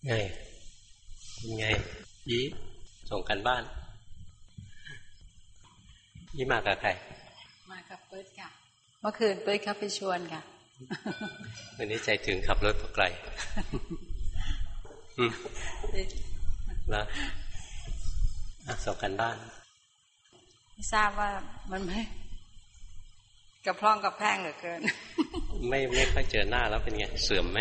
ไงไงยี่ส่งกันบ้านยี่มากับใครมากับเปิ้ลค่ะเมื่อคืนเปิ้ลเขาไปชวนค่ะวันนี้ใจถึงขับรถไกลแล้วส่งกันบ้านไม่ทราบว่ามันไม่กระพร่องกระแพงเหลือเกินไม่ค่อยเจอหน้าแล้วเป็นไงเสื่อมไหม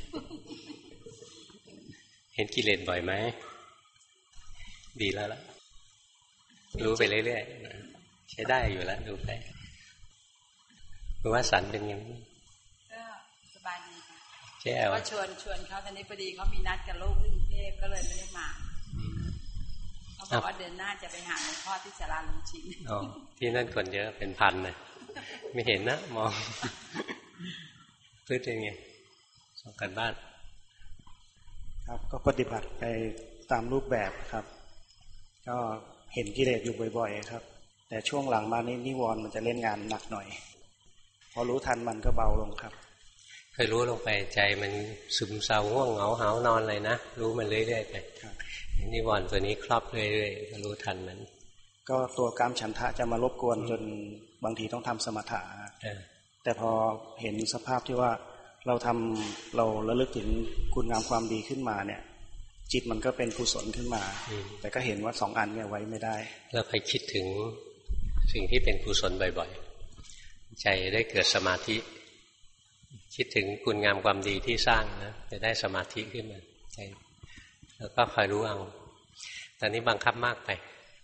เห็นกิเลสบ่อยไหมดีแล้วล่ะรู้ไปเรื่อยๆใช้ได้อยู่แล้วดูไปรู้ว่าสันเป็นยังไงก็สบายดีค่ะใช่ก็ชวนเขาตอนนี้พอดีเขามีนัดกับลูกที่กรุงเทพก็เลยไม่ได้มาเขาบอกว่าเดือนหน้าจะไปหาหลวงพ่อที่ศาลาลุงชินที่นั่นคนเยอะเป็นพันเลยไม่เห็นนะมองพื้นเป็นไงส่งกันบ้านครับก็ปฏิบัติไปตามรูปแบบครับก็เห็นกิเลสอยู่บ่อยๆครับแต่ช่วงหลังมานี่นิวรณ์มันจะเล่นงานหนักหน่อยพอรู้ทันมันก็เบาลงครับเคยรู้ลงไปใจมันซึมเศร้าง่วงเหงาหาวนอนเลยนะรู้มันเรื่อยๆไปนิวรณ์ตัวนี้ครอบเรื่อยๆก็รู้ทันมันก็ตัวกามฉันทะจะมารบกวนจนบางทีต้องทำสมถะแต่พอเห็นสภาพที่ว่าเราระลึกถึงคุณงามความดีขึ้นมาเนี่ยจิตมันก็เป็นกุศลขึ้นมาแต่ก็เห็นว่าสองอันเนี่ยไว้ไม่ได้เราไปคิดถึงสิ่งที่เป็นกุศลบ่อยๆใจได้เกิดสมาธิคิดถึงคุณงามความดีที่สร้างนะจะได้สมาธิขึ้นมาใจแล้วก็คอยรู้เอาตอนนี้บังคับมากไป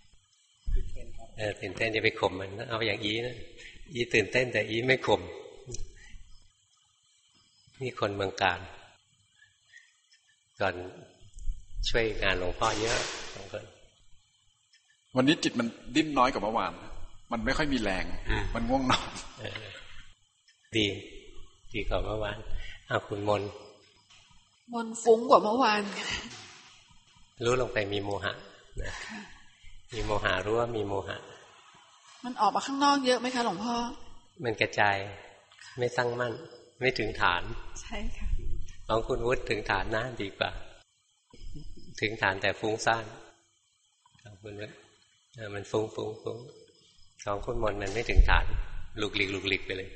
ตื่นเต้นจะไปข่มมันเอาอย่างอีนะอีตื่นเต้นแต่อีไม่ข่มนี่คนเมืองการก่อนช่วยงานหลวงพ่อเยอะสองคนวันนี้จิตมันดิ้นน้อยกว่าเมื่อวานมันไม่ค่อยมีแรงมันง่วงนอนดีกว่าเมื่อวานคุณมนฟุ้งกว่าเมื่อวานรู้ลงไปมีโมหะนะมีโมหะรู้ว่ามีโมหะมันออกมาข้างนอกเยอะไหมคะหลวงพ่อมันกระจายไม่ตั้งมั่นไม่ถึงฐานใช่ค่ะของคุณวุฒิถึงฐานนะดีกว่าถึงฐานแต่ฟุ้งซ่านของคุณวุฒิมันฟุ้งของคุณมนมันไม่ถึงฐานลุกลิกไปเลย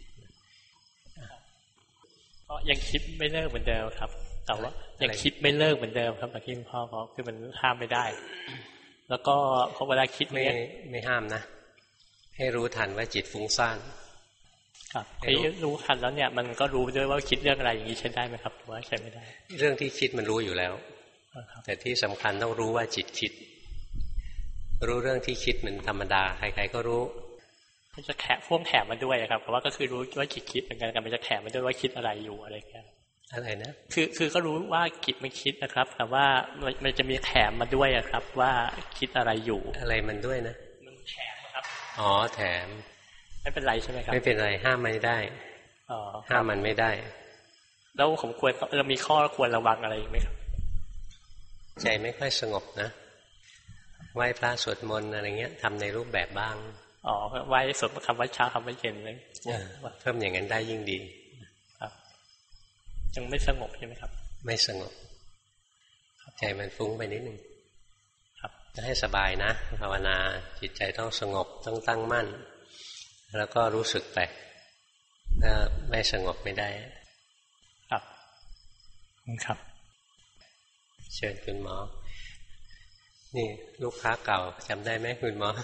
ก็ยังคิดไม่เลิกเหมือนเดิมครับแต่ว่ายังคิดไม่เลิกเหมือนเดิมครับแต่ที่หลวงพ่อบอกคือมันห้ามไม่ได้แล้วก็พอเวลาคิดไม่ห้ามนะให้รู้ทันว่าจิตฟุ้งซ่านครับให้รู้ทันแล้วเนี่ยมันก็รู้ด้วยว่าคิดเรื่องอะไรอย่างนี้ใช้ได้ไหมครับหรือว่าใช้ไม่ได้เรื่องที่คิดมันรู้อยู่แล้วแต่ที่สำคัญต้องรู้ว่าจิตคิดรู้เรื่องที่คิดมันธรรมดาใครๆก็รู้มันจะพ่วงแถมมาด้วยครับเพราะว่าก็คือรู้ว่าจิตคิดเหมือนกันมันจะแถมมาด้วยว่าคิดอะไรอยู่อะไรแค่อะไรนะคือก็รู้ว่าจิตไม่คิดนะครับแต่ว่ามันจะมีแถมมาด้วยครับว่าคิดอะไรอยู่อะไรมันด้วยนะมันแถมครับอ๋อแถมไม่เป็นไรใช่ไหมครับไม่เป็นไรห้ามไม่ได้ห้ามมันไม่ได้แล้วผมเรามีข้อควรระวังอะไรไหมครับใจไม่ค่อยสงบนะไหว้พระสวดมนต์อะไรเงี้ยทำในรูปแบบบ้างไหว้สวดคำวัดเช้าคำวัดเย็นเลยเพิ่มอย่างนั้นได้ยิ่งดีครับยังไม่สงบใช่ไหมครับไม่สงบใจมันฟุ้งไปนิดนึงครับจะให้สบายนะภาวนาจิตใจต้องสงบต้องตั้งมั่นแล้วก็รู้สึกไปถ้าไม่สงบไม่ได้ครับครับเชิญคุณหมอนี่ลูกค้าเก่าจำได้ไหมคุณหมอ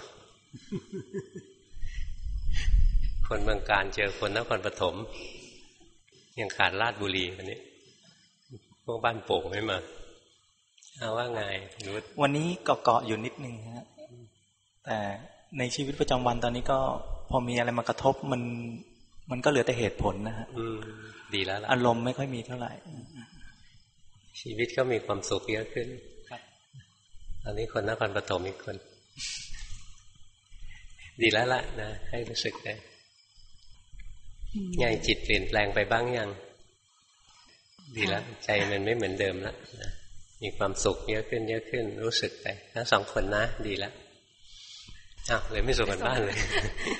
คนเมืองการเจอคนนครปฐมยังขาดราชบุรีวันนี้พวกบ้านโป่งไม่มาเอาว่าไงนุชวันนี้เกาะอยู่นิดนึงฮะแต่ในชีวิตประจำวันตอนนี้ก็พอมีอะไรมากระทบมันก็เหลือแต่เหตุผลนะฮะดีแล้วล่ะอารมณ์ไม่ค่อยมีเท่าไหร่ชีวิตก็มีความสุขเยอะขึ้นตอนนี้คนนครปฐมอีกคนดีแล้วล่ะนะให้รู้สึกได้ไงจิตเปลี่ยนแปลงไปบ้างยังดีแล้วใจมันไม่เหมือนเดิมแล้วนะมีความสุขเยอะขึ้นรู้สึกไปทั้งสองคนนะดีแล้วเลยไม่ส่งกันบ้านเลย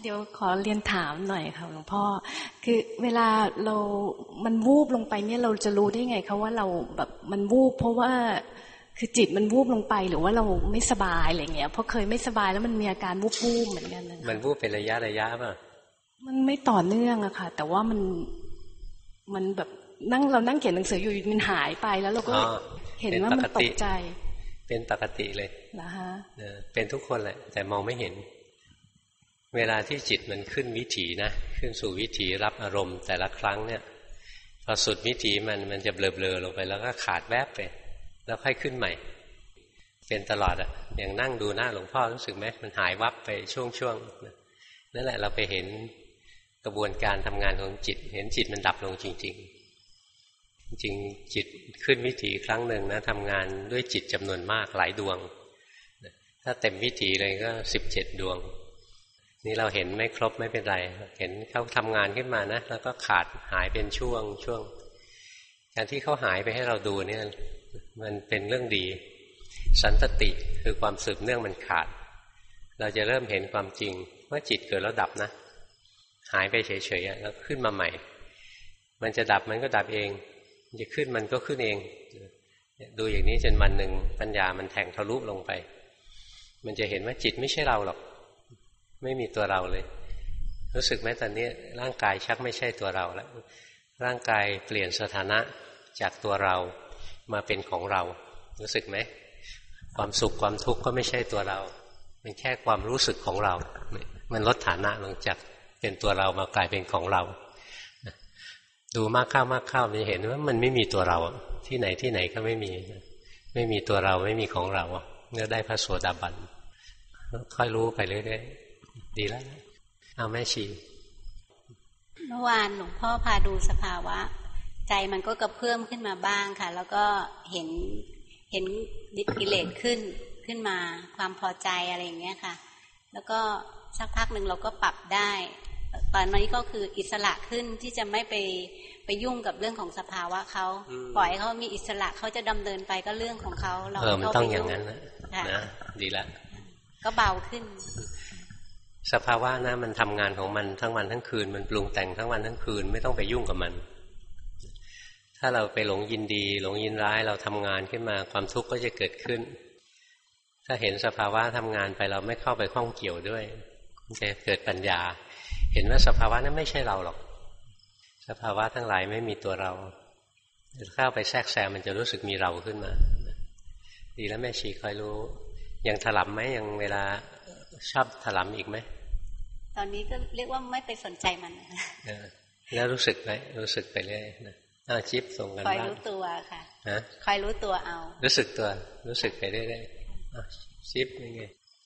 เดี๋ยวขอเรียนถามหน่อยค่ะหลวงพ่อคือเวลามันวูบลงไปเนี่ยเราจะรู้ได้ไงคะว่าเราแบบมันวูบเพราะว่าคือจิตมันวูบลงไปหรือว่าเราไม่สบายอะไรเงี้ยเพราะเคยไม่สบายแล้วมันมีอาการวูบเหมือนกันนะมันวูบเป็นระยะป่ะมันไม่ต่อเนื่องอะค่ะแต่ว่ามันแบบเรานั่งเขียนหนังสืออยู่มันหายไปแล้วเราก็เห็นว่ามันตกใจเป็นปกติเลยนะคะเป็นทุกคนแหละแต่มองไม่เห็นเวลาที่จิตมันขึ้นวิถีนะขึ้นสู่วิถีรับอารมณ์แต่ละครั้งเนี่ยพอสุดวิถีมันจะเบลอๆลงไปแล้วก็ขาดแวบไปแล้วค่อยขึ้นใหม่เป็นตลอดอ่ะอย่างนั่งดูหน้าหลวงพ่อรู้สึกไหมมันหายวับไปช่วงๆนั่นแหละเราไปเห็นกระบวนการทำงานของจิตเห็นจิตมันดับลงจริงๆจริงจิตขึ้นวิถีครั้งหนึ่งนะทำงานด้วยจิตจำนวนมากหลายดวงถ้าเต็มวิถีเลยก็17 ดวงนี่เราเห็นไม่ครบไม่เป็นไรเห็นเขาทำงานขึ้นมานะแล้วก็ขาดหายเป็นช่วงการที่เขาหายไปให้เราดูเนี่ยมันเป็นเรื่องดีสันตติคือความสืบเนื่องมันขาดเราจะเริ่มเห็นความจริงว่าจิตเกิดแล้วดับนะหายไปเฉยๆแล้วขึ้นมาใหม่มันจะดับมันก็ดับเองมันจะขึ้นมันก็ขึ้นเองดูอย่างนี้จนวันหนึ่งปัญญามันแทงทะลุลงไปมันจะเห็นว่าจิตไม่ใช่เราหรอกไม่มีตัวเราเลยรู้สึกไหมตอนนี้ร่างกายชักไม่ใช่ตัวเราแล้วร่างกายเปลี่ยนสถานะจากตัวเรามาเป็นของเรารู้สึกไหมความสุขความทุกข์ก็ไม่ใช่ตัวเราเป็นแค่ความรู้สึกของเรามันลดฐานะลงจากเป็นตัวเรามากลายเป็นของเราดูมากเข้ามันจะเห็นว่ามันไม่มีตัวเราที่ไหนก็ไม่มีตัวเราไม่มีของเราเมื่อได้พระโสดาบันค่อยรู้ไปเรื่อยๆดีแล้วเอาแม่ชีเมื่อวานหลวงพ่อพาดูสภาวะใจมันก็กระเพื่อมขึ้นมาบ้างค่ะแล้วก็เห็นกิเลสขึ้นมาความพอใจอะไรอย่างเงี้ยค่ะแล้วก็สักพักหนึ่งเราก็ปรับได้ตอนนี้ก็คืออิสระขึ้นที่จะไม่ไปยุ่งกับเรื่องของสภาวะเขาปล่อยเขามีอิสระเขาจะดำเนินไปก็เรื่องของเขาเรามันต้องอย่างนั้นนะดีละก็เบาขึ้นสภาวะนะมันทำงานของมันทั้งวันทั้งคืนมันปรุงแต่งทั้งวันทั้งคืนไม่ต้องไปยุ่งกับมันถ้าเราไปหลงยินดีหลงยินร้ายเราทำงานขึ้นมาความทุกข์ก็จะเกิดขึ้นถ้าเห็นสภาวะทำงานไปเราไม่เข้าไปข้องเกี่ยวด้วยจะเกิดปัญญาเห็นว่าสภาวะนั้นไม่ใช่เราหรอกสภาวะทั้งหลายไม่มีตัวเราเข้าไปแทรกแซงมันจะรู้สึกมีเราขึ้นมาดีแล้วแม่ชีคอยรู้ยังถลำไหมยังเวลาชอบถลำอีกไหมตอนนี้ก็เรียกว่าไม่ไปสนใจมันแล้วรู้สึกไหมรู้สึกไปเรื่อยนะชิปส่งกันบ้างคอยรู้ตัวค่ะคอยรู้ตัวเอารู้สึกตัวรู้สึกไปเรื่อยๆชิปยังไง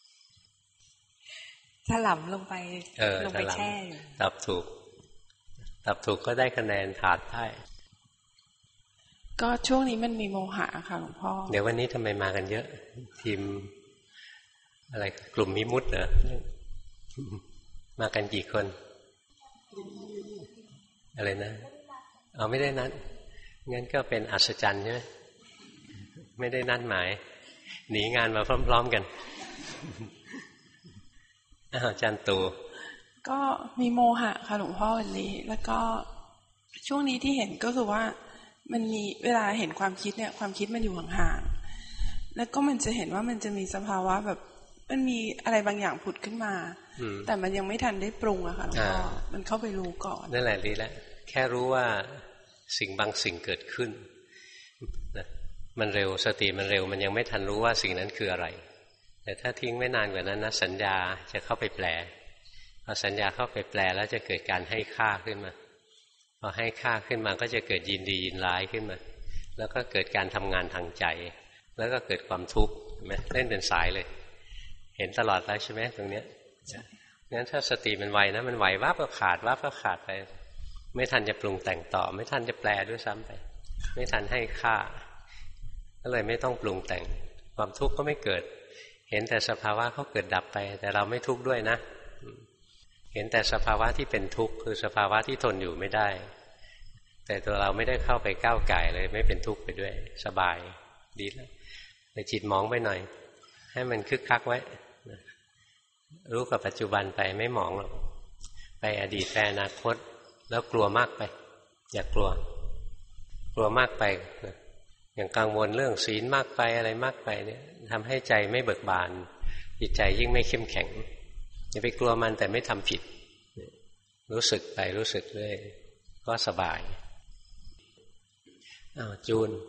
ถลำลงไปแช่อยู่ตอบถูกก็ได้คะแนนผ่านได้ก็ช่วงนี้มันมีโมหะค่ะหลวงพ่อเดี๋ยววันนี้ทำไมมากันเยอะทีมอะไรกลุ่มมิมุตเหรอมากันกี่คนอะไรนะเอาไม่ได้นัดงั้นก็เป็นอัศจรรย์ใช่ไหมไม่ได้นัดหมายหนีงานมาพร้อมๆกันอาจารย์ตู่ก็มีโมหะค่ะหลวงพ่อวันนี้แล้วก็ช่วงนี้ที่เห็นก็คือว่ามันมีเวลาเห็นความคิดเนี่ยความคิดมันอยู่ห่างๆแล้วก็มันจะเห็นว่ามันจะมีสภาวะแบบมันมีอะไรบางอย่างผุดขึ้นมาแต่มันยังไม่ทันได้ปรุงอะค่ะหลวงพ่อมันเข้าไปรู้ก่อนนั่นแหละดีแล้วแค่รู้ว่าสิ่งบางสิ่งเกิดขึ้นนะมันเร็วสติมันเร็วมันยังไม่ทันรู้ว่าสิ่งนั้นคืออะไรแต่ถ้าทิ้งไม่นานกว่านั้นนะสัญญาจะเข้าไปแปลพอสัญญาเข้าไปแปลแล้วจะเกิดการให้ค่าขึ้นมาพอให้ค่าขึ้นมาก็จะเกิดยินดียินร้ายขึ้นมาแล้วก็เกิดการทำงานทางใจแล้วก็เกิดความทุกข์เห็นไหมเล่นเป็นสายเลยเห็นตลอดแล้วใช่ไหมตรงเนี้ยงั้นถ้าสติมันไวนะมันไววับก็ขาดไปไม่ทันจะปรุงแต่งต่อไม่ทันจะแปลด้วยซ้ำไปไม่ทันให้ค่าก็เลยไม่ต้องปรุงแต่งความทุกข์ก็ไม่เกิดเห็นแต่สภาวะเขาเกิดดับไปแต่เราไม่ทุกข์ด้วยนะเห็นแต่สภาวะที่เป็นทุกข์คือสภาวะที่ทนอยู่ไม่ได้แต่ตัวเราไม่ได้เข้าไปก้าวไก่เลยไม่เป็นทุกข์ไปด้วยสบายดีแล้วแต่จิตมองไปหน่อยให้มันคึกคักไว้รู้กับปัจจุบันไปไม่หมองหรอกไปอดีตไปอนาคตแล้วกลัวมากไปอย่ากลัวมากไปอย่างกังวลเรื่องศีลมากไปอะไรมากไปเนี่ยทำให้ใจไม่เบิกบานจิตใจยิ่งไม่เข้มแข็งอย่าไปกลัวมันแต่ไม่ทำผิดรู้สึกไปรู้สึกเรื่อยก็สบายจูน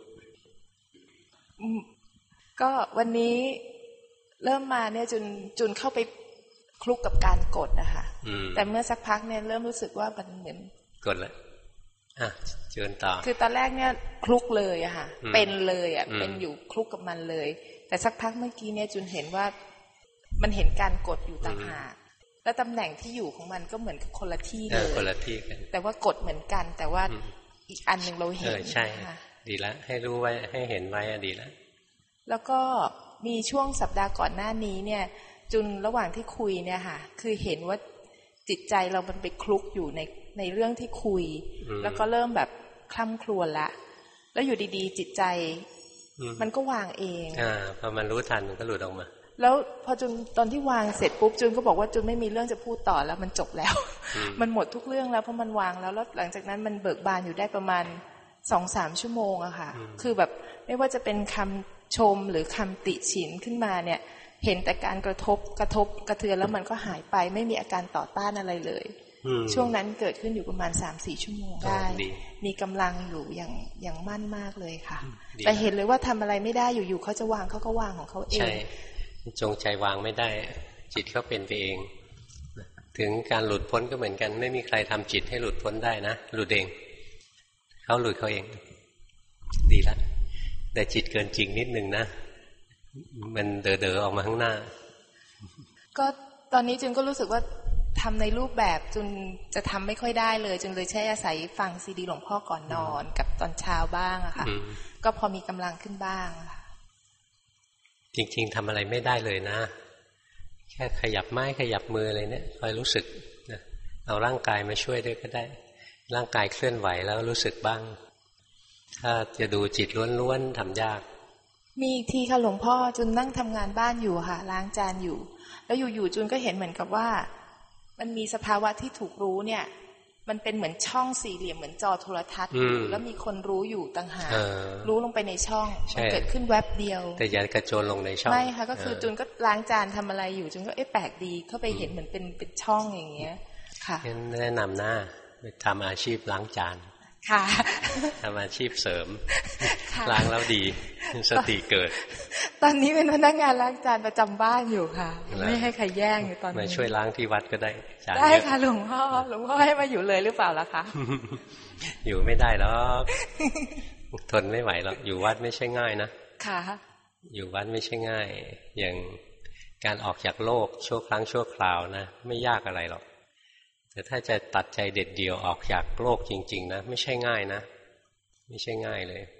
ก็วันนี้เริ่มมาเนี่ยจุนเข้าไปคลุกกับการกดนะคะแต่เมื่อสักพักเนี่ยเริ่มรู้สึกว่ามันเหมือนกดแล้วจูนต่อคือตอนแรกเนี่ยคลุกเลยอะค่ะเป็นเลยอะเป็นอยู่คลุกกับมันเลยแต่สักพักเมื่อกี้เนี่ยจุนเห็นว่ามันเห็นการกดอยู่ต่างหากแล้วตำแหน่งที่อยู่ของมันก็เหมือนกับคนละที่เลยคนละที่กันแต่ว่ากดเหมือนกันแต่ว่าอีกอันหนึ่งเราเห็นใช่ดีแล้วให้รู้ไว้ให้เห็นไว้ดีแล้วแล้วก็มีช่วงสัปดาห์ก่อนหน้านี้เนี่ยจุนระหว่างที่คุยเนี่ยค่ะคือเห็นว่าจิตใจเรามันไปคลุกอยู่ในเรื่องที่คุยแล้วก็เริ่มแบบคล่ำครวญละแล้วอยู่ดีๆจิตใจมันก็วางเองพอมันรู้ทันมันก็หลุดออกมาแล้วพอจุนตอนที่วางเสร็จปุ๊บจุนก็บอกว่าจุนไม่มีเรื่องจะพูดต่อแล้วมันจบแล้วมันหมดทุกเรื่องแล้วเพราะมันวางแล้วหลังจากนั้นมันเบิกบานอยู่ได้ประมาณ 2-3 ชั่วโมงอะค่ะคือแบบไม่ว่าจะเป็นคำชมหรือคำติฉินขึ้นมาเนี่ยเห็นแต่การกระทบกระเทือนแล้วมันก็หายไปไม่มีอาการต่อต้านอะไรเลยช่วงนั้นเกิดขึ้นอยู่ประมาณ 3-4 ชั่วโมงได้มีกำลังอยู่อย่างมั่นมากเลยค่ะแต่เห็นเลยว่าทำอะไรไม่ได้อยู่ๆเขาจะวางเขาก็วางของเขาเองจงใจวางไม่ได้จิตเขาเป็นไปเองถึงการหลุดพ้นก็เหมือนกันไม่มีใครทำจิตให้หลุดพ้นได้นะหลุดเองเขาหลุดเขาเองดีละแต่จิตเกินจริงนิดนึงนะมันเด๋อออกมาข้างหน้าก็ตอนนี้จุนก็รู้สึกว่าทำในรูปแบบจุนจะทำไม่ค่อยได้เลยจุนเลยใช้อาศัยฟังซีดีหลวงพ่อก่อนนอนกับตอนเช้าบ้างอะค่ะก็พอมีกำลังขึ้นบ้างค่ะจริงๆทำอะไรไม่ได้เลยนะแค่ขยับไม้ขยับมืออะไรเนี่ยคอยรู้สึกนะเอาร่างกายมาช่วยด้วยก็ได้ร่างกายเคลื่อนไหวแล้วรู้สึกบ้างถ้าจะดูจิตล้วนๆทำยากมีอีกทีค่ะหลวงพ่อจุนนั่งทำงานบ้านอยู่ค่ะล้างจานอยู่แล้วอยู่ๆจุนก็เห็นเหมือนกับว่ามันมีสภาวะที่ถูกรู้เนี่ยมันเป็นเหมือนช่องสี่เหลี่ยมเหมือนจอโทรทัศน์แล้วมีคนรู้อยู่ต่างหากรู้ลงไปในช่องมันเกิดขึ้นแวบเดียวแต่อย่ากระโจนลงในช่องไม่ค่ะก็คือจุนก็ล้างจานทำอะไรอยู่จุนก็แปลกดีเข้าไปเห็นเหมือนเป็นช่องอย่างเงี้ยค่ะแนะนำนะไปทำอาชีพล้างจานค่ะทำอาชีพเสริมล้างแล้วดีสติเกิดตอนนี้เป็นพนักงานล้างจานประจำบ้านอยู่ค่ะไม่ให้ใครแย่งอยู่ตอนนี้มาช่วยล้างที่วัดก็ได้ได้ค่ะหลวงพ่อให้มาอยู่เลยหรือเปล่าล่ะคะอยู่ไม่ได้หรอกทนไม่ไหวหรอกอยู่วัดไม่ใช่ง่ายนะค่ะอยู่วัดไม่ใช่ง่ายอย่างการออกจากโลกชั่วครั้งชั่วคราวนะไม่ยากอะไรหรอกแต่ถ้าจะตัดใจเด็ดเดี่ยวออกจากโลกจริงๆนะไม่ใช่ง่ายนะไม่ใช่ง่ายเลย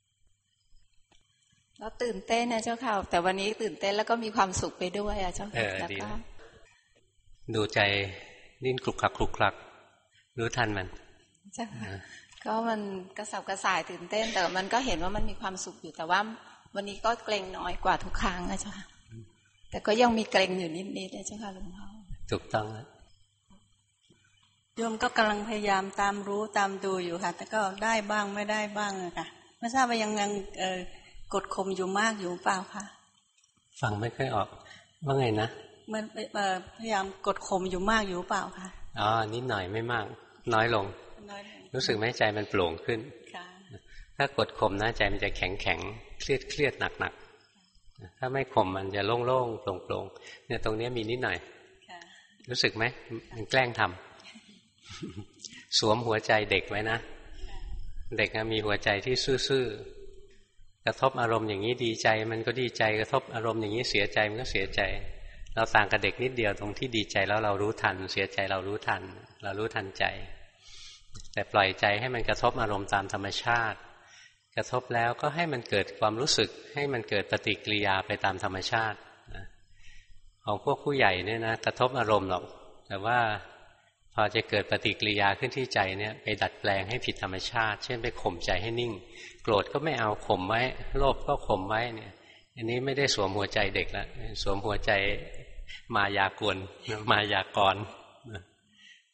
แล้วตื่นเต้นนะเจ้าค่ะแต่วันนี้ตื่นเต้นแล้วก็มีความสุขไปด้วยอะเจ้าค่ะแล้วก็ดูใจดิ้นคลุกคลักคลุกคลักรู้ทันมันใช่ค่ะก็มันกระสับกระส่ายตื่นเต้นแต่มันก็เห็นว่ามันมีความสุขอยู่แต่ว่าวันนี้ก็เกรงน้อยกว่าทุกครั้งนะเจ้าค่ะแต่ก็ยังมีเกรงอยู่นิดๆนะเจ้าค่ะหลวงพ่อถูกต้องแล้วโยมก็กำลังพยายามตามรู้ตามดูอยู่ค่ะแต่ก็ได้บ้างไม่ได้บ้างอะค่ะไม่ทราบว่ายังกดข่มอยู่มากอยู่เปล่าคะฟังไม่ค่อยออกว่าไงนะมันพยายามกดข่มอยู่มากอยู่เปล่าคะอ๋อนิดหน่อยไม่มากน้อยลงรู้สึกไหมใจมันโปร่งขึ้นถ้ากดข่มนะใจมันจะแข็งแข็งเครียดหนักถ้าไม่ข่มมันจะโล่งๆโปร่งๆเนี่ยตรงนี้มีนิดหน่อยรู้สึกไหมมันแกล้งทำสวมหัวใจเด็กไว้นะเด็กมีหัวใจที่ซื่อๆกระทบอารมณ์อย่างนี้ดีใจมันก็ดีใจกระทบอารมณ์อย่างนี้เสียใจมันก็เสียใจเราต่างกับเด็กนิดเดียวตรงที่ดีใจแล้วเรารู้ทันเสียใจเรารู้ทันเรารู้ทันใจแต่ปล่อยใจให้มันกระทบอารมณ์ตามธรรมชาติกระทบแล้วก็ให้มันเกิดความรู้สึกให้มันเกิดปฏิกิริยาไปตามธรรมชาติของพวกผู้ใหญ่เนี่ยนะกระทบอารมณ์หรอกแต่ว่าพอจะเกิดปฏิกิริยาขึ้นที่ใจเนี่ยไปดัดแปลงให้ผิดธรรมชาติเช่นไปข่มใจให้นิ่งโกรธก็ไม่เอาข่มไว้โลภก็ข่มไว้เนี่ยอันนี้ไม่ได้สวมหัวใจเด็กแล้วสวมหัวใจมายากลมายากร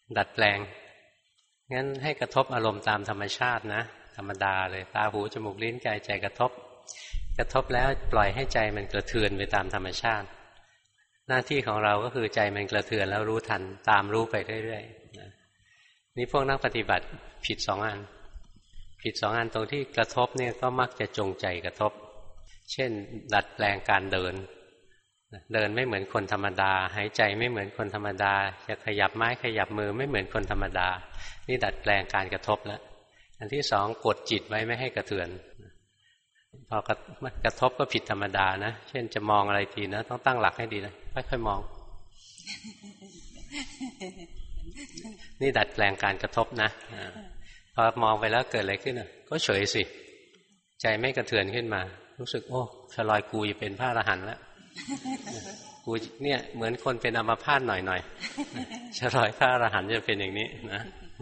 ดัดแปลงงั้นให้กระทบอารมณ์ตามธรรมชาตินะธรรมดาเลยตาหูจมูกลิ้นกายใจกระทบแล้วปล่อยให้ใจมันกระเทือนไปตามธรรมชาติหน้าที่ของเราก็คือใจมันกระเทือนแล้วรู้ทันตามรู้ไปเรื่อยๆนี่พวกนักปฏิบัติผิด2 อันตรงที่กระทบเนี่ยก็มักจะจงใจกระทบเช่นดัดแปลงการเดินไม่เหมือนคนธรรมดาหายใจไม่เหมือนคนธรรมดาจะขยับไม้ขยับมือไม่เหมือนคนธรรมดานี่ดัดแปลงการกระทบแล้วอันที่2กดจิตไว้ไม่ให้กระเทือนพอกระทบก็ผิดธรรมดานะเช่นจะมองอะไรทีนะต้องตั้งหลักให้ดีนะค่อยๆมองนี่ดัดแปลงการกระทบนะพอมองไปแล้วเกิดอะไรขึ้นก็เฉยสิใจไม่กระเทือนขึ้นมารู้สึกโอ้สลอยกูจะเป็นพระอรหันต์แล้วกูเนี่ยเหมือนคนเป็นอัมพาตหน่อยๆสลอยพระอรหันต์จะเป็นอย่างนี้นะ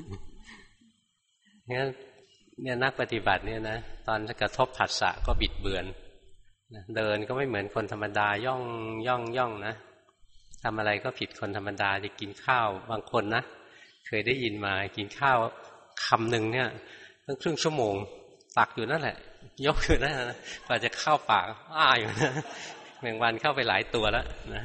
งั้นเนี่ยนักปฏิบัติเนี่ยนะตอนกระทบผัสสะก็บิดเบือนเดินก็ไม่เหมือนคนธรรมดาย่องนะทำอะไรก็ผิดคนธรรมดาจะกินข้าวบางคนนะเคยได้ยินมากินข้าวคำหนึ่งเนี่ยตั้งครึ่งชั่วโมงตักอยู่นั่นแหละยกอยู่นั่นนะกว่าจะเข้าปากอยู่นะแมงวันเข้าไปหลายตัวแล้วนะ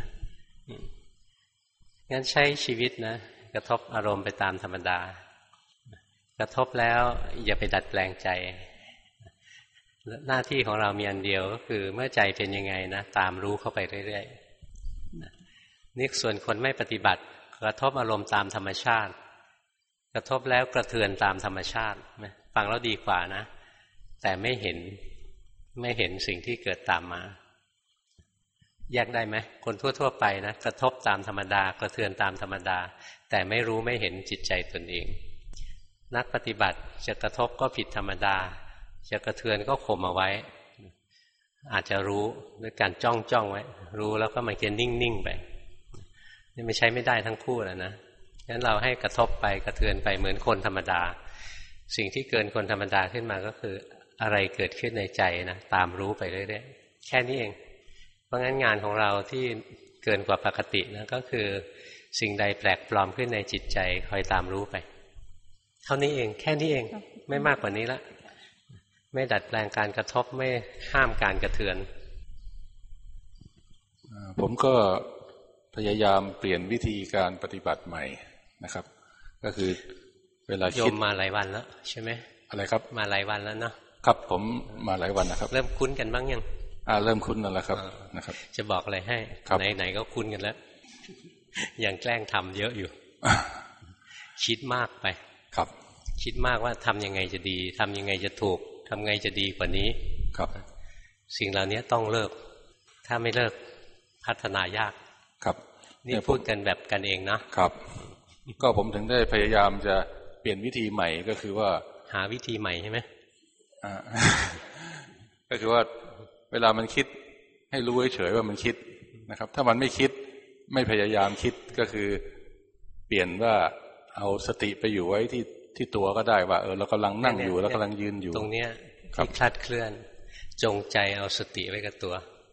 งั้นใช้ชีวิตนะกระทบอารมณ์ไปตามธรรมดากระทบแล้วอย่าไปดัดแปลงใจหน้าที่ของเรามีอันเดียวก็คือเมื่อใจเป็นยังไงนะตามรู้เข้าไปเรื่อยๆนี่ส่วนคนไม่ปฏิบัติกระทบอารมณ์ตามธรรมชาติกระทบแล้วกระเทือนตามธรรมชาติฟังแล้วดีกว่านะแต่ไม่เห็นสิ่งที่เกิดตามมาแยกได้ไหมคนทั่วๆไปนะกระทบตามธรรมดากระเทือนตามธรรมดาแต่ไม่รู้ไม่เห็นจิตใจตนเองนักปฏิบัติจะกระทบก็ผิดธรรมดาจะกระเทือนก็ข่มเอาไว้อาจจะรู้ด้วยการจ้องไว้รู้แล้วก็มันจะนิ่งๆไปนี่ไม่ใช้ไม่ได้ทั้งคู่แล้วนะงั้นเราให้กระทบไปกระเทือนไปเหมือนคนธรรมดาสิ่งที่เกินคนธรรมดาขึ้นมาก็คืออะไรเกิดขึ้นในใจนะตามรู้ไปเรื่อยๆแค่นี้เองเพราะงั้นงานของเราที่เกินกว่าปกตินะก็คือสิ่งใดแปลกปลอมขึ้นในจิตใจคอยตามรู้ไปเท่านี้เองแค่นี้เองไม่มากกว่านี้ละไม่ดัดแปลงการกระทบไม่ห้ามการกระเทือนผมก็พยายามเปลี่ยนวิธีการปฏิบัติใหม่นะครับก็คือเวลาคิดมาหลายวันแล้วใช่ไหมอะไรครับมาหลายวันแล้วเนาะครับผมมาหลายวันนะครับเริ่มคุ้นกันบ้างยังเริ่มคุ้นแล้วละครับนะครับจะบอกอะไรให้ไหนๆก็คุ้นกันแล้วยังแกล้งทำเยอะอยู่คิดมากไปครับคิดมากว่าทำยังไงจะดีทำยังไงจะถูกทำไงจะดีกว่านี้ครับสิ่งเหล่านี้ต้องเลิกถ้าไม่เลิกพัฒนายากครับนี่พูดกันแบบกันเองนะครับก็ผมถึงได้พยายามจะเปลี่ยนวิธีใหม่ก็คือว่าหาวิธีใหม่ใช่ไหมก็คือว่าเวลามันคิดให้รู้เฉยๆว่ามันคิดนะครับถ้ามันไม่คิดไม่พยายามคิดก็คือเปลี่ยนว่าเอาสติไปอยู่ไว้ที่ตัวก็ได้ว่าเรากำลังนั่งอยู่แล้วกำลังยืนอยู่ตรงเนี้ยที่คลาดเคลื่อนจงใจเอาสติไว้กับตัว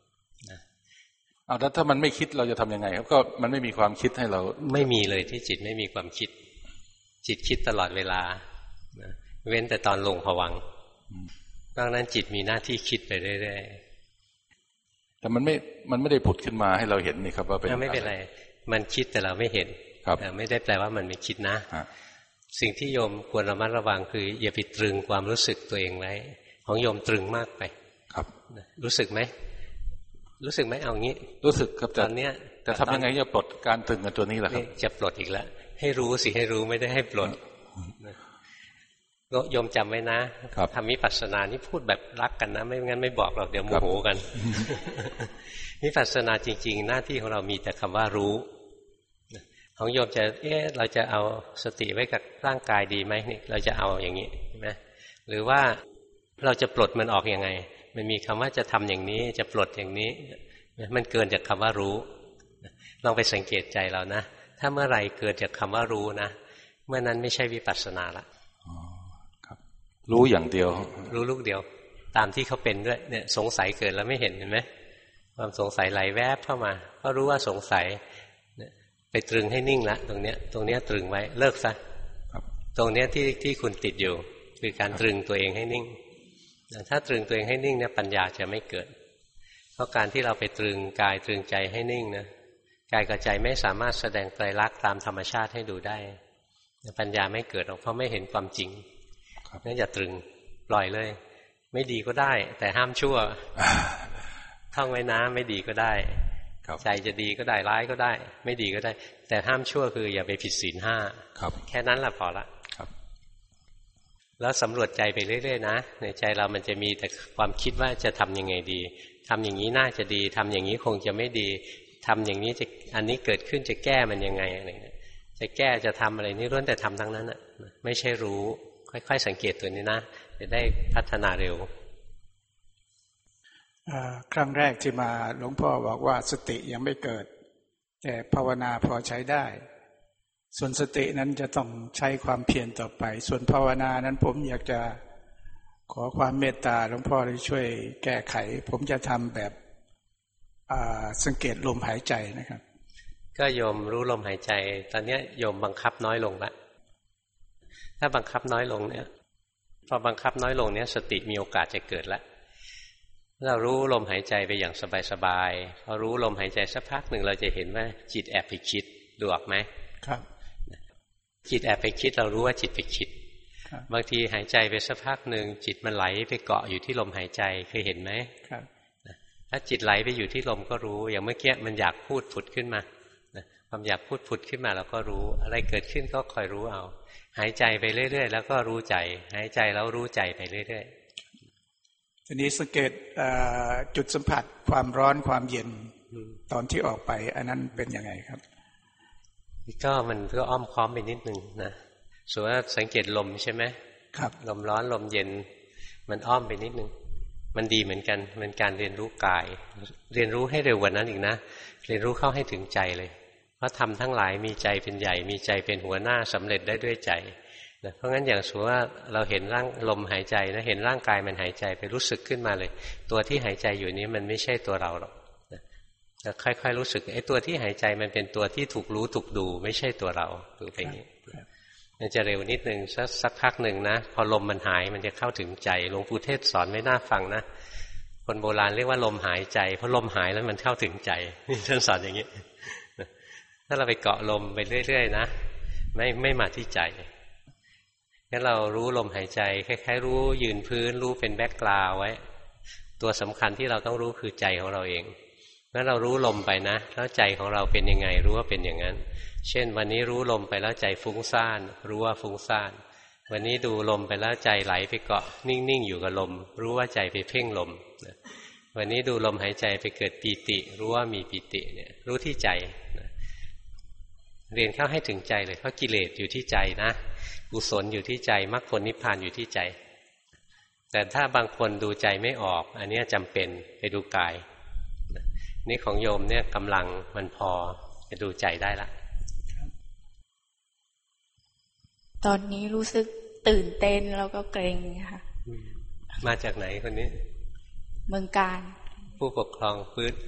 แล้วถ้ามันไม่คิดเราจะทำยังไงครับก็มันไม่มีความคิดให้เราไม่มีเลยที่จิตไม่มีความคิดจิตคิดตลอดเวลาเว้นแต่ตอนลงภวังค์ดังนั้นจิตมีหน้าที่คิดไปเรื่อยๆแต่มันไม่ได้ผุดขึ้นมาให้เราเห็นนี่ครับว่าเป็นไม่เป็นไรมันคิดแต่เราไม่เห็นแต่ไม่ได้แปลว่ามันไม่คิดนะสิ่งที่โยมควรระมัดระวังคืออย่าไปตรึงความรู้สึกตัวเองไว้ของโยมตรึงมากไปครับรู้สึกไหมเอางี้รู้สึกครับตอนเนี้ยแต่ทำยังไงจะปลดการตรึงกับตัวนี้ล่ะครับจะปลดอีกแล้วให้รู้สิให้รู้ไม่ได้ให้ปลดโยมจำไว้นะทำวิปัสสนานี่พูดแบบรักกันนะไม่งั้นไม่บอกหรอกเดี๋ยวโมโหกันวิปัสสนาจริงๆหน้าที่ของเรามีแต่คำว่ารู้ของโยมจะเราจะเอาสติไว้กับร่างกายดีไหมนี่เราจะเอาอย่างนี้ใช่ไหมหรือว่าเราจะปลดมันออกยังไงมันมีคำว่าจะทำอย่างนี้จะปลดอย่างนี้มันเกินจากคำว่ารู้ลองไปสังเกตใจเรานะถ้าเมื่อไหร่เกิดจากคำว่ารู้นะเมื่อนั้นไม่ใช่วิปัสสนาละครับรู้อย่างเดียวรู้ลูกเดียวตามที่เขาเป็นด้วยเนี่ยสงสัยเกิดแล้วไม่เห็นไหมความสงสัยไหลแวบเข้ามาก็รู้ว่าสงสัยไปตรึงให้นิ่งละตรงเนี้ยตรึงไว้เลิกซะตรงเนี้ยที่คุณติดอยู่คือการตรึงตัวเองให้นิ่งถ้าตรึงตัวเองให้นิ่งเนี่ยปัญญาจะไม่เกิดเพราะการที่เราไปตรึงกายตรึงใจให้นิ่งนะกายกับใจไม่สามารถแสดงไตรลักษณ์ตามธรรมชาติให้ดูได้ปัญญาไม่เกิดหรอกเพราะไม่เห็นความจริงงั้นอย่าตรึงปล่อยเลยไม่ดีก็ได้แต่ห้ามชั่วท่องไว้นะไม่ดีก็ได้ใจจะดีก็ได้ร้ายก็ได้ไม่ดีก็ได้แต่ห้ามชั่วคืออย่าไปผิดศีลห้าแค่นั้นแหละพอละแล้วสำรวจใจไปเรื่อยๆนะในใจเรามันจะมีแต่ความคิดว่าจะทำยังไงดีทำอย่างนี้น่าจะดีทำอย่างนี้คงจะไม่ดีทำอย่างนี้จะอันนี้เกิดขึ้นจะแก้มันยังไงอะไรจะแก้จะทำอะไรนี่ล้วนแต่ทำทั้งนั้นอ่ะไม่ใช่รู้ค่อยๆสังเกตตัวนี้นะจะได้พัฒนาเร็วครั้งแรกที่มาหลวงพ่อบอกว่าสติยังไม่เกิดแต่ภาวนาพอใช้ได้ส่วนสตินั้นจะต้องใช้ความเพียรต่อไปส่วนภาวนานั้นผมอยากจะขอความเมตตาหลวงพ่อได้ช่วยแก้ไขผมจะทำแบบสังเกตลมหายใจนะครับก็โยมรู้ลมหายใจตอนนี้โยมบังคับน้อยลงละถ้าบังคับน้อยลงเนี่ยพอบังคับน้อยลงเนี่ยสติมีโอกาสจะเกิดแล้วเรารู้ลมหายใจไปอย่างสบายๆพอรู้ลมหายใจสักพักหนึ่งเราจะเห็นว่าจิตแอบไปคิดดูออกไหมครับจิตแอบไปคิดเรารู้ว่าจิตไปคิดบางทีหายใจไปสักพักหนึ่งจิตมันไหลไปเกาะอยู่ที่ลมหายใจเคยเห็นไหมครับถ้าจิตไหลไปอยู่ที่ลมก็รู้อย่างเมื่อกี้มันอยากพูดผุดขึ้นมาความอยากพูดผุดขึ้นมาเราก็รู้อะไรเกิดขึ้นก็คอยรู้เอาหายใจไปเรื่อยๆแล้วก็รู้ใจหายใจแล้วรู้ใจไปเรื่อยๆทีนี้สังเกตจุดสัมผัสความร้อนความเย็นตอนที่ออกไปอันนั้นเป็นยังไงครับก็มันก็อ้อมค้อมไปนิดนึงนะส่วนว่าสังเกตลมใช่ไหมครับลมร้อนลมเย็นมันอ้อมไปนิดนึงมันดีเหมือนกันเป็นการเรียนรู้กายเรียนรู้ให้เร็วกว่านั้นอีกนะเรียนรู้เข้าให้ถึงใจเลยเพราะธรรมทั้งหลายมีใจเป็นใหญ่มีใจเป็นหัวหน้าสำเร็จได้ด้วยใจนะเพราะงั้นอย่างสมมติว่าเราเห็นร่างลมหายใจนะเห็นร่างกายมันหายใจไปรู้สึกขึ้นมาเลยตัวที่หายใจอยู่นี้มันไม่ใช่ตัวเราหรอกจะค่อยๆรู้สึกไอ้ตัวที่หายใจมันเป็นตัวที่ถูกรู้ถูกดูไม่ใช่ตัวเราดูไปอย่างนี้มันจะเร็วนิดนึงสักพักหนึ่งนะพอลมมันหายมันจะเข้าถึงใจหลวงปู่เทศสอนไม่น่าฟังนะคนโบราณเรียกว่าลมหายใจเพราะลมหายแล้วมันเข้าถึงใจนี่ท่านสอนอย่างนี้ถ้าเราไปเกาะลมไปเรื่อยๆนะไม่มาที่ใจงั้นเรารู้ลมหายใจคล้ายๆรู้ยืนพื้นรู้เป็นแบ็คกราวด์ไว้ตัวสำคัญที่เราต้องรู้คือใจของเราเองงั้นเรารู้ลมไปนะแล้วใจของเราเป็นยังไงรู้ว่าเป็นอย่างนั้นเช่นวันนี้รู้ลมไปแล้วใจฟุ้งซ่านรู้ว่าฟุ้งซ่านวันนี้ดูลมไปแล้วใจไหลไปเกาะนิ่งๆอยู่กับลมรู้ว่าใจไปเพ่งลมวันนี้ดูลมหายใจไปเกิดปีติรู้ว่ามีปีติเนี่ยรู้ที่ใจเรียนเข้าให้ถึงใจเลยเพราะกิเลสอยู่ที่ใจนะกุศลอยู่ที่ใจมรรคผลนิพพานอยู่ที่ใจแต่ถ้าบางคนดูใจไม่ออกอันนี้จำเป็นไปดูกายนี่ของโยมเนี่ยกำลังมันพอจะดูใจได้ละตอนนี้รู้สึกตื่นเต้นแล้วก็เกรงค่ะมาจากไหนคนนี้เมืองการผู้ปกครองพื้น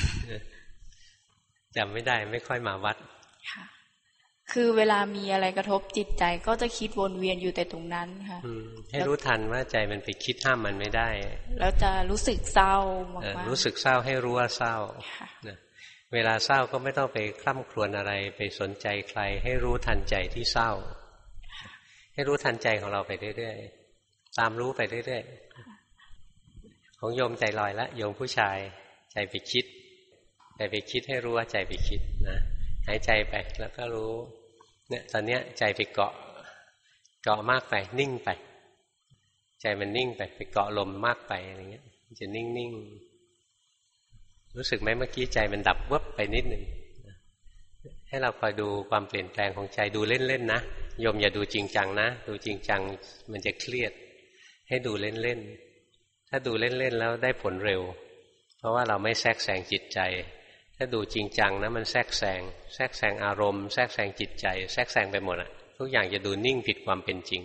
จำไม่ได้ไม่ค่อยมาวัดค่ะคือเวลามีอะไรกระทบจิตใจก็จะคิดวนเวียนอยู่แต่ตรงนั้นค่ะให้รู้ทันว่าใจมันไปคิดห้ามมันไม่ได้แล้วจะรู้สึกเศร้ามากรู้สึกเศร้าให้รู้ว่าเศร้าเวลาเศร้าก็ไม่ต้องไปคร่ำครวญอะไรไปสนใจใครให้รู้ทันใจที่เศร้าให้รู้ทันใจของเราไปเรื่อยๆตามรู้ไปเรื่อยๆของโยมใจลอยแล้วโยมผู้ชายใจไปคิดใจไปคิดให้รู้ว่าใจไปคิดนะหายใจไปแล้วก็รู้เนี่ยตอนเนี้ยใจไปเกาะมากไปนิ่งไปใจมันนิ่งไปเกาะลมมากไปอะไรเงี้ยมันจะนิ่งๆรู้สึกไหมเมื่อกี้ใจมันดับวับไปนิดหนึ่งให้เราคอยดูความเปลี่ยนแปลงของใจดูเล่นๆนะโยมอย่าดูจริงจังนะดูจริงจังมันจะเครียดให้ดูเล่นๆถ้าดูเล่นๆแล้วได้ผลเร็วเพราะว่าเราไม่แทรกแซงจิตใจถ้าดูจริงจังนะมันแทรกแซงอารมณ์แทรกแซงจิตใจแทรกแซงไปหมดอ่ะทุกอย่างจะดูนิ่งผิดความเป็นจริง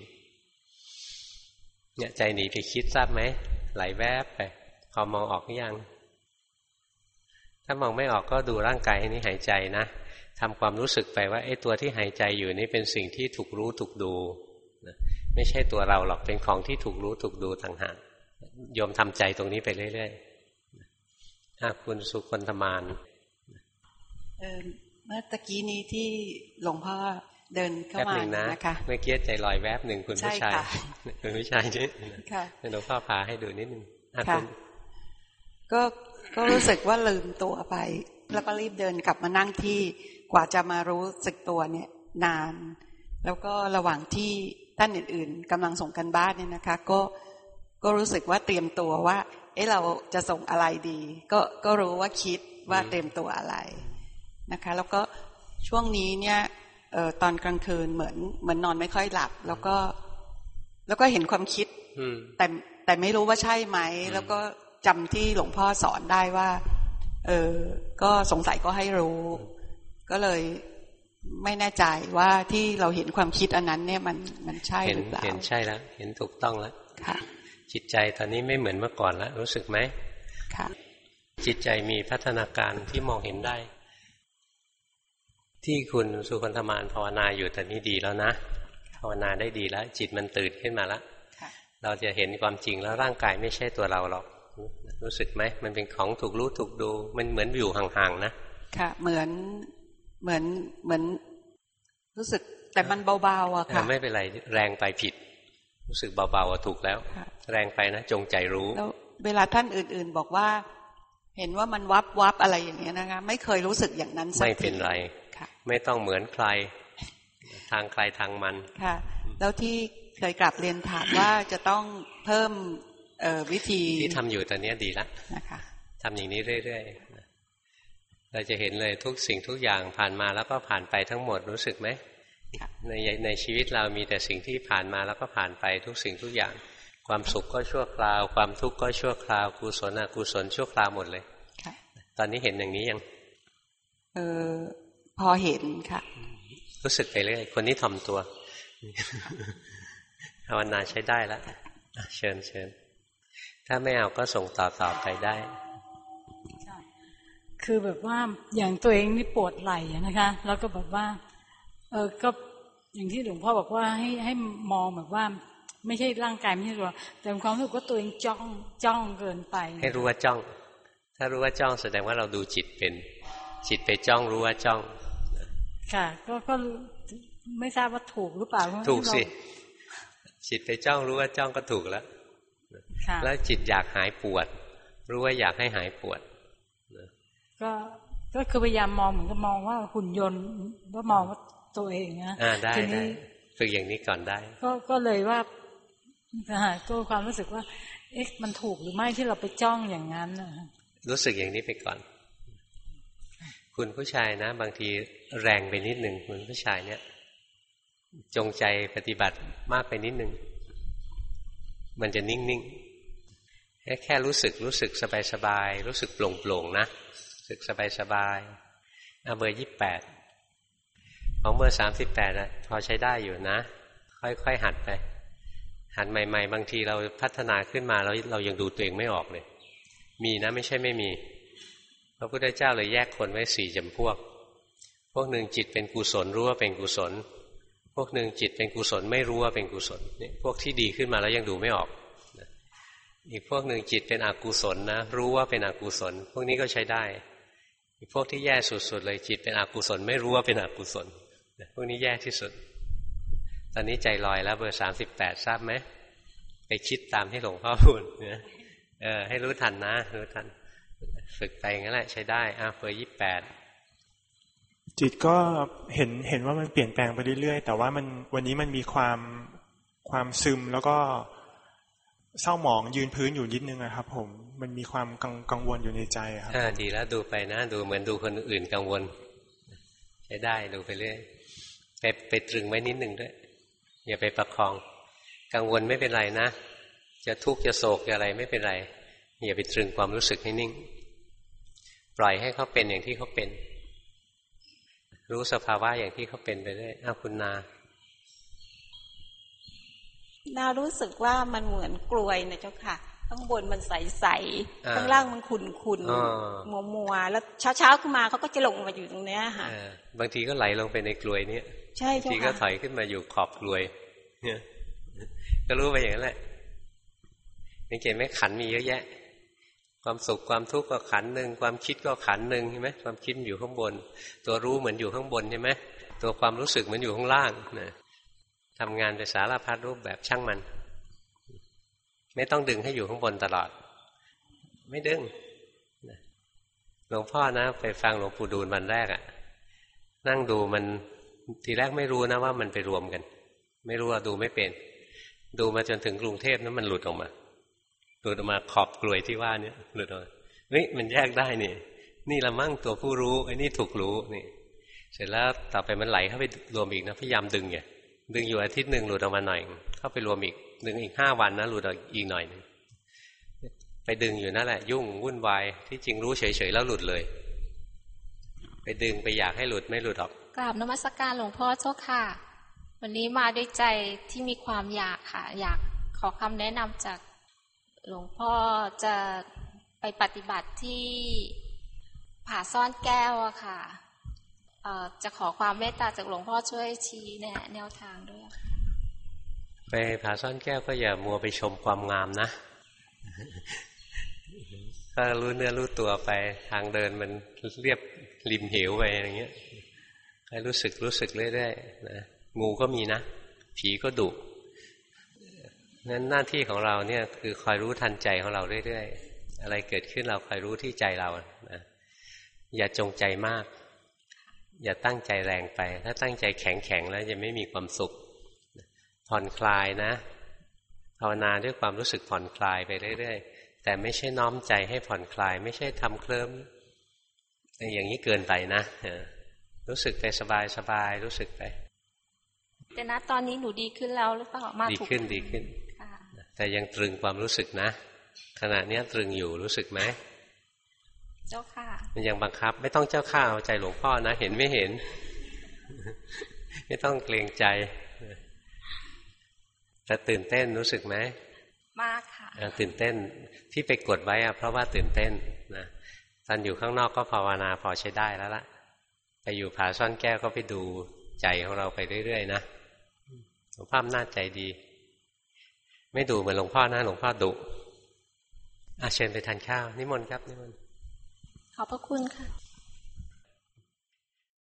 เนี่ยใจหนีไปคิดทราบไหมไหลแวบไปพอมองออกหรือยังถถ้ามองไม่ออกก็ดูร่างกายนี้หายใจนะทำความรู้สึกไปว่าไอ้ตัวที่หายใจอยู่นี่เป็นสิ่งที่ถูกรู้ถูกดูไม่ใช่ตัวเราหรอกเป็นของที่ถูกรู้ถูกดูต่างหากโยมทำใจตรงนี้ไปเรื่อยๆคุณสุคนธมานเมื่อตะกี้นี้ที่หลวงพ่อเดินเข้ามานะคะเมื่อกี้ใจลอยแวบหนึ่งคุณผู้ชายคุณผู้ชายนี่หลวงพ่อพาให้ดูนิดนึงก็รู้สึกว่าลืมตัวไปแล้วก็รีบเดินกลับมานั่งที่กว่าจะมารู้สึกตัวเนี่ยนานแล้วก็ระหว่างที่ท่านอื่นๆกำลังส่งกันบ้านเนี่ยนะคะก็รู้สึกว่าเตรียมตัวว่าเราจะส่งอะไรดีก็รู้ว่าคิดว่าเตรียมตัวอะไรนะคะแล้วก็ช่วงนี้เนี่ยตอนกลางคืนเหมือนนอนไม่ค่อยหลับแล้วก็เห็นความคิดแต่ไม่รู้ว่าใช่ไหมแล้วก็จำที่หลวงพ่อสอนได้ว่าก็สงสัยก็ให้รู้ก็เลยไม่แน่ใจว่าที่เราเห็นความคิดอันนั้นเนี่ยมันใช่หรือเปล่าเห็นใช่แล้วเห็นถูกต้องแล้วจิตใจตอนนี้ไม่เหมือนเมื่อก่อนแล้วรู้สึกไหมจิตใจมีพัฒนาการที่มองเห็นได้ที่คุณสุคนธมานภาวนาอยู่ตอนนี้ดีแล้วนะภาวนาได้ดีแล้วจิตมันตื่นขึ้นมาแล้วเราจะเห็นความจริงแล้วร่างกายไม่ใช่ตัวเราหรอกรู้สึกไหมมันเป็นของถูกรู้ถูกดูมันเหมือนอยู่ห่างๆนะค่ะเหมือนรู้สึกแต่มันเบาๆอะค่ะไม่เป็นไรแรงไปผิดรู้สึกเบาๆถูกแล้วแรงไปนะจงใจรู้แล้วเวลาท่านอื่นๆบอกว่าเห็นว่ามันวับอะไรอย่างเงี้ยนะคะไม่เคยรู้สึกอย่างนั้นสักทีไม่เป็นไรไม่ต้องเหมือนใครทางใครทางมันค่ะแล้วที่เคยกลับเรียนถามว่าจะต้องเพิ่มวิธีที่ทำอยู่ตอนนี้ดีแล้วนะคะทำอย่างนี้เรื่อยๆเราจะเห็นเลยทุกสิ่งทุกอย่างผ่านมาแล้วก็ผ่านไปทั้งหมดรู้สึกไหมในชีวิตเรามีแต่สิ่งที่ผ่านมาแล้วก็ผ่านไปทุกสิ่งทุกอย่างความสุขก็ชั่วคราวความทุกข์ก็ชั่วคราวกุศลอกุศลชั่วคราวหมดเลยตอนนี้เห็นอย่างนี้ยังพอเห็นค่ะรู้สึกไปเรื่อยคนนี้ถ่อมตัวภาวนาใช้ได้แล้วเชิญถ้าไม่เอาก็ส่งต่อไปได้คือแบบว่าอย่างตัวเองนี่ปวดไหล่นะคะแล้วก็แบบว่าก็อย่างที่หลวงพ่อบอกว่าให้มองแบบว่าไม่ใช่ร่างกายไม่ใช่ตัวแต่ความรู้สึกว่าตัวเองจ้องเกินไปให้รู้ว่าจ้องถ้ารู้ว่าจ้องแสดงว่าเราดูจิตเป็นจิตไปจ้องรู้ว่าจ้องค่ะก็ไม่ทราบว่าถูกหรือเปล่าถูกสิจิตไปจ้องรู้ว่าจ้องก็ถูกแล้วแล้วจิตอยากหายปวดรู้ว่าอยากให้หายปวดก็คือพยายามมองเหมือนกับมองว่าหุ่นยนต์ว่ามองว่าตัวเองนะได้ฝึกอย่างนี้ก่อนได้ก็เลยว่าก็ความรู้สึกว่ามันถูกหรือไม่ที่เราไปจ้องอย่างนั้นรู้สึกอย่างนี้ไปก่อนคุณผู้ชายนะบางทีแรงไปนิดหนึ่งคุณผู้ชายเนี่ยจงใจปฏิบัติมากไปนิดหนึ่งมันจะนิ่งๆแค่รู้สึกสบายๆรู้สึกโปร่งๆนะรู้สึกสบายๆเบอร์28ของเบอร์38พอใช้ได้อยู่นะค่อยๆหัดไปหัดใหม่ๆบางทีเราพัฒนาขึ้นมาแล้วเรายังดูตัวเองไม่ออกเลยมีนะไม่ใช่ไม่มีพระพุทธเจ้าเลยแยกคนไว้4จำพวกหนึ่งจิตเป็นกุศลรู้ว่าเป็นกุศลพวกหนึ่งจิตเป็นกุศลไม่รู้ว่าเป็นกุศลนี่พวกที่ดีขึ้นมาแล้วยังดูไม่ออกอีกพวกหนึ่งจิตเป็นอกุศลนะรู้ว่าเป็นอกุศลพวกนี้ก็ใช้ได้อีกพวกที่แย่สุดๆเลยจิตเป็นอกุศลไม่รู้ว่าเป็นอกุศลพวกนี้แย่ที่สุดตอนนี้ใจลอยแล้วเบอร์38ทราบไหมไปคิดตามที่หลวงพ่อพูดนะให้รู้ทันนะรู้ทันฝึกไปงั้นแหละใช้ได้เบอร์28 จิตก็เห็นว่ามันเปลี่ยนแปลงไปเรื่อยๆแต่ว่าวันนี้มันมีความซึมแล้วก็เศร้าหมองยืนพื้นอยู่นิดนึงนะครับผมมันมีความกังวลอยู่ในใจครับดีแล้วดูไปนะดูเหมือนดูคนอื่นกังวลใช้ได้ดูไปเรื่อยไปตรึงไว้นิดนึงด้วยอย่าไปประคองกังวลไม่เป็นไรนะจะทุกข์จะโศกจะอะไรไม่เป็นไรอย่าไปตรึงความรู้สึกให้นิ่งปล่อยให้เขาเป็นอย่างที่เขาเป็นรู้สภาวะอย่างที่เขาเป็นไปเรื่อยคุณนารู้สึกว่ามันเหมือนกลวยนะเจ้าค่ะข้างบนมันใสๆข้างล่างมันขุ่นๆมัวๆแล้วเช้าขึ้นมาเขาก็จะลงมาอยู่ตรงเนี้ยค่ะบางทีก็ไหลลงไปในกลวยนี้ใช่บางทีก็ถอยขึ้นมาอยู่ขอบกลวยเนี่ยก็รู้ไปอย่างนั้นแหละสังเกตไหมขันมีเยอะแยะความสุขความทุกข์ก็ขันหนึ่งความคิดก็ขันหนึ่งใช่ไหมความคิดอยู่ข้างบนตัวรู้เหมือนอยู่ข้างบนใช่ไหมตัวความรู้สึกเหมือนอยู่ข้างล่างนะทำงานไปสารพัดรูปแบบช่างมันไม่ต้องดึงให้อยู่ข้างบนตลอดไม่ดึงหลวงพ่อนะไปฟังหลวงปู่ดูลวันแรกอะนั่งดูมันทีแรกไม่รู้นะว่ามันไปรวมกันไม่รู้ว่าดูไม่เป็นดูมาจนถึงกรุงเทพนั้นมันหลุดออกมาขอบกลวยที่ว่านี่หลุดออกมาเฮ้ยมันแยกได้นี่ละมั่งตัวผู้รู้ไอ้นี่ถูกรู้นี่เสร็จแล้วต่อไปมันไหลเข้าไปรวมอีกนะพยายามดึงอยู่อาทิตย์หนึ่งหลุดออกมาหน่อยเข้าไปรวมอีกดึงอีก5 วันนะหลุดออกอีกหน่อยนึงไปดึงอยู่นั่นแหละยุ่งวุ่นวายที่จริงรู้เฉยๆแล้วหลุดเลยไปดึงไปอยากให้หลุดไม่หลุดออกกราบนมัสการหลวงพ่อเจ้าค่ะวันนี้มาด้วยใจที่มีความอยากค่ะอยากขอคำแนะนำจากหลวงพ่อจะไปปฏิบัติที่ผาซ่อนแก้วอะค่ะจะขอความเมตตาจากหลวงพ่อช่วยชี้แนวทางด้วยไปผาซ่อนแก้วก็อย่ามัวไปชมความงามนะก็รู้เนื้อรู้ตัวไปทางเดินมันเรียบริมเหวไปอย่างเงี้ยให้รู้สึกเรื่อยๆนะงูก็มีนะผีก็ดุนั้นหน้าที่ของเราเนี่ยคือคอยรู้ทันใจของเราเรื่อยๆอะไรเกิดขึ้นเราคอยรู้ที่ใจเรานะอย่าจงใจมากอย่าตั้งใจแรงไปถ้าตั้งใจแข็งแล้วจะไม่มีความสุขผ่อนคลายนะภาวนาด้วยความรู้สึกผ่อนคลายไปเรื่อยๆแต่ไม่ใช่น้อมใจให้ผ่อนคลายไม่ใช่ทำเคลิ้มอย่างนี้เกินไปนะรู้สึกไปสบายรู้สึกไปแต่ณตอนนี้หนูดีขึ้นแล้วหรือเปล่ามาถูกดีขึ้นแต่ยังตรึงความรู้สึกนะขณะนี้ตรึงอยู่รู้สึกไหมเจ้าค่ะมันยังบังคับไม่ต้องเจ้าข้าเอาใจหลวงพ่อนะเห็นไม่เห็น ไม่ต้องเกรงใจแต่ตื่นเต้นรู้สึกไหมมากค่ะตื่นเต้นที่ไปกดไว้เพราะว่าตื่นเต้นนะตอนอยู่ข้างนอกก็ภาวนาพอใช้ได้แล้วล่ะไปอยู่ผาซ่อนแก้วก็ไปดูใจของเราไปเรื่อยๆนะหลวงพ่อน่าใจดีไม่ดุเหมือนหลวงพ่อนะหลวงพ่อดุเชิญไปทานข้าวนิมนต์ครับนิมนต์ขอบพระคุณค่ะ